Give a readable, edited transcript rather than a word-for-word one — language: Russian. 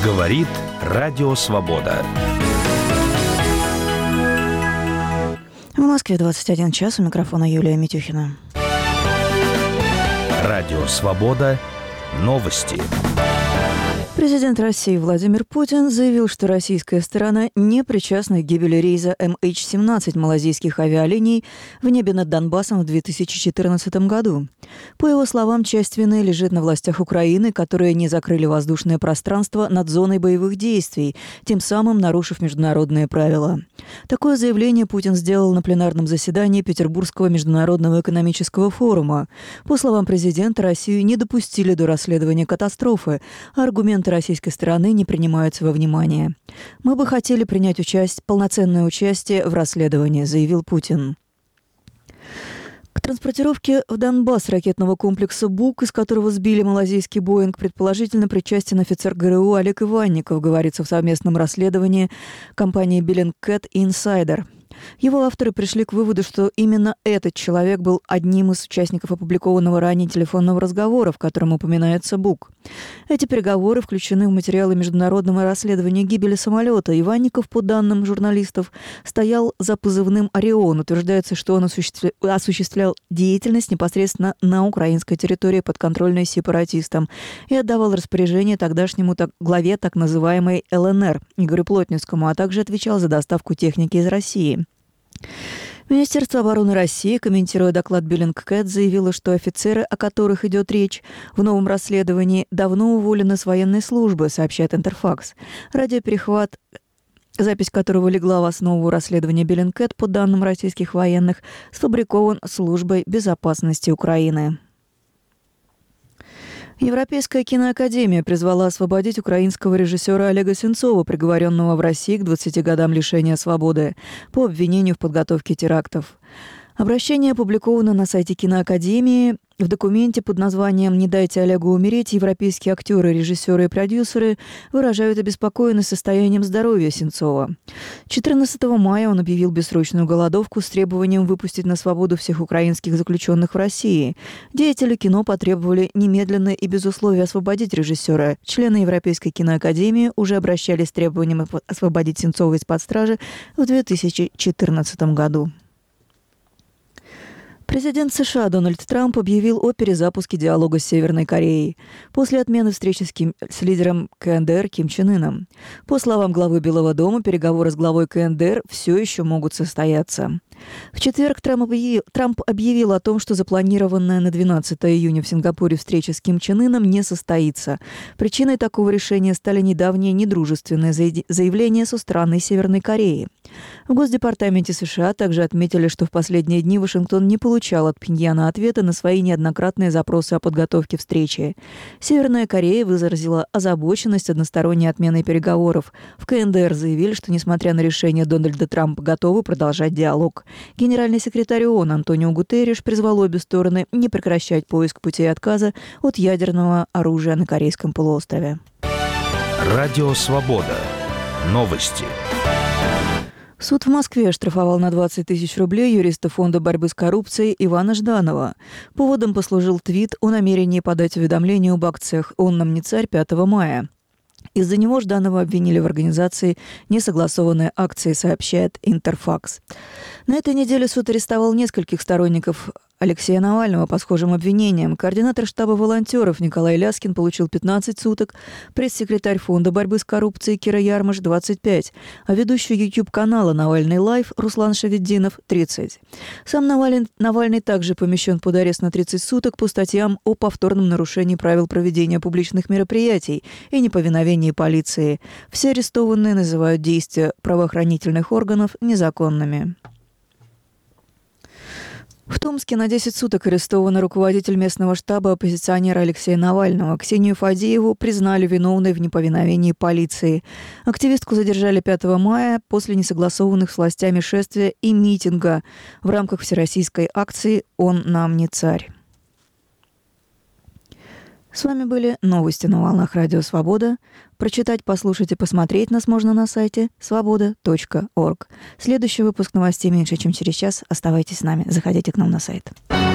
Говорит Радио Свобода. В Москве 21 час. У микрофона Юлия Митюхина. Радио Свобода. Новости. Президент России Владимир Путин заявил, что российская сторона не причастна к гибели рейса MH17 малазийских авиалиний в небе над Донбассом в 2014 году. По его словам, часть вины лежит на властях Украины, которые не закрыли воздушное пространство над зоной боевых действий, тем самым нарушив международные правила. Такое заявление Путин сделал на пленарном заседании Петербургского международного экономического форума. По словам президента, Россию не допустили до расследования катастрофы, а аргументы российской стороны не принимаются во внимание. «Мы бы хотели принять полноценное участие в расследовании», заявил Путин. К транспортировке в Донбасс ракетного комплекса «Бук», из которого сбили малазийский «Боинг», предположительно причастен офицер ГРУ Олег Иванников, говорится в совместном расследовании компании Bellingcat и Insider. Его авторы пришли к выводу, что именно этот человек был одним из участников опубликованного ранее телефонного разговора, в котором упоминается «Бук». Эти переговоры включены в материалы международного расследования гибели самолета. Иванников, по данным журналистов, стоял за позывным «Орион». Утверждается, что он осуществлял деятельность непосредственно на украинской территории, подконтрольной сепаратистам, и отдавал распоряжение тогдашнему главе так называемой ЛНР Игорю Плотницкому, а также отвечал за доставку техники из России. Министерство обороны России, комментируя доклад Bellingcat, заявило, что офицеры, о которых идет речь в новом расследовании, давно уволены с военной службы, сообщает Интерфакс. Радиоперехват, запись которого легла в основу расследования Bellingcat, по данным российских военных, сфабрикован Службой безопасности Украины. Европейская киноакадемия призвала освободить украинского режиссера Олега Сенцова, приговоренного в России к 20 годам лишения свободы по обвинению в подготовке терактов. Обращение опубликовано на сайте киноакадемии. В документе под названием «Не дайте Олегу умереть» европейские актеры, режиссеры и продюсеры выражают обеспокоенность состоянием здоровья Сенцова. 14 мая он объявил бессрочную голодовку с требованием выпустить на свободу всех украинских заключенных в России. Деятели кино потребовали немедленно и без условий освободить режиссера. Члены Европейской киноакадемии уже обращались с требованием освободить Сенцова из-под стражи в 2014 году. Президент США Дональд Трамп объявил о перезапуске диалога с Северной Кореей после отмены встречи с лидером КНДР Ким Чен Ыном. По словам главы Белого дома, переговоры с главой КНДР все еще могут состояться. В четверг Трамп объявил о том, что запланированная на 12 июня в Сингапуре встреча с Ким Чен Ыном не состоится. Причиной такого решения стали недавние недружественные заявления со стороны Северной Кореи. В Госдепартаменте США также отметили, что в последние дни Вашингтон не получал от Пхеньяна ответа на свои неоднократные запросы о подготовке встречи. Северная Корея выразила озабоченность односторонней отменой переговоров. В КНДР заявили, что, несмотря на решение Дональда Трампа, готовы продолжать диалог. Генеральный секретарь ООН Антонио Гутерриш призвал обе стороны не прекращать поиск путей отказа от ядерного оружия на Корейском полуострове. Радио Свобода. Новости. Суд в Москве оштрафовал на 20 тысяч рублей юриста Фонда борьбы с коррупцией Ивана Жданова. Поводом послужил твит о намерении подать уведомление об акциях «Он нам не царь» 5 мая. Из-за него Жданова обвинили в организации несогласованной акции, сообщает Интерфакс. На этой неделе суд арестовал нескольких сторонников Алексея Навального по схожим обвинениям. Координатор штаба волонтеров Николай Ляскин получил 15 суток, пресс-секретарь Фонда борьбы с коррупцией Кира Ярмаш – 25, а ведущий YouTube-канала «Навальный Лайв» Руслан Шаведдинов – 30. Сам Навальный также помещен под арест на 30 суток по статьям о повторном нарушении правил проведения публичных мероприятий и неповиновении полиции. Все арестованные называют действия правоохранительных органов незаконными. В Томске на 10 суток арестован руководитель местного штаба оппозиционера Алексея Навального. Ксению Фадееву признали виновной в неповиновении полиции. Активистку задержали 5 мая после несогласованных с властями шествия и митинга в рамках всероссийской акции «Он нам не царь». С вами были новости на волнах Радио Свобода. Прочитать, послушать и посмотреть нас можно на сайте svoboda.org. Следующий выпуск новостей меньше, чем через час. Оставайтесь с нами. Заходите к нам на сайт.